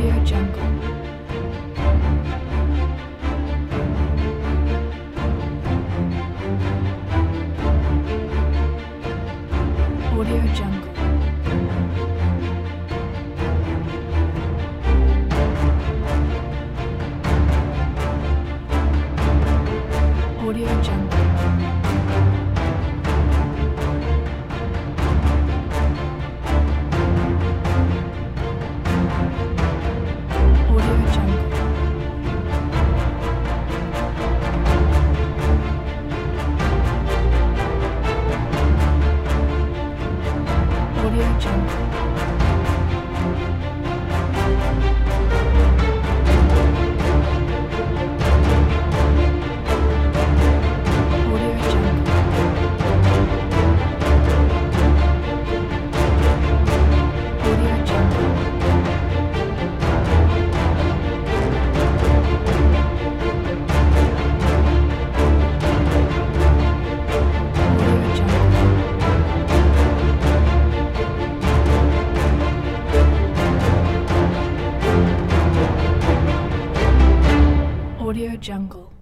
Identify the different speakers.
Speaker 1: Audio Jungle. Audio Jungle. Audio Jungle. Audio Jungle. Audio Jungle. Audio Jungle. Audio Jungle. Audio Jungle. Audio Jungle.